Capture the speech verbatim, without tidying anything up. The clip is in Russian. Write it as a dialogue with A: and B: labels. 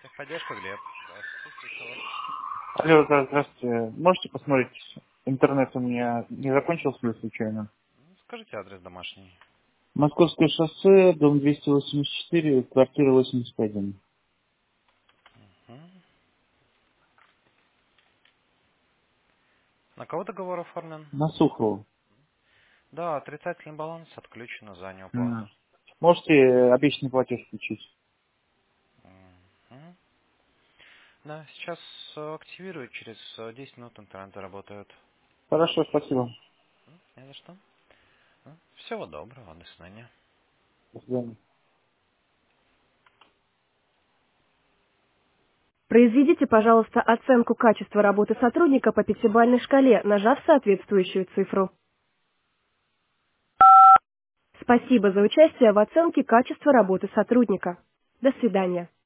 A: Техподдержка, Глеб. Здравствуйте, слушаю вас.
B: Алло, да, здравствуйте. Можете посмотреть, интернет у меня не закончился ли случайно?
A: Ну, Скажите адрес домашний.
B: Московское шоссе, дом двести восемьдесят четыре, квартира восемьдесят один.
A: М. На кого договор оформлен?
B: На Сухову.
A: Да, отрицательный баланс отключено за неуплату.
B: М. Можете обещанный платеж включить?
A: Мгм. Да, сейчас э, активирую, через э, десять минут интернет заработает.
B: Хорошо, спасибо.
A: М, Не за что. М, Всего доброго, до свидания.
B: До свидания.
C: Произведите, пожалуйста, оценку качества работы сотрудника по пятибалльной шкале, нажав соответствующую цифру. Спасибо за участие в оценке качества работы сотрудника. До свидания.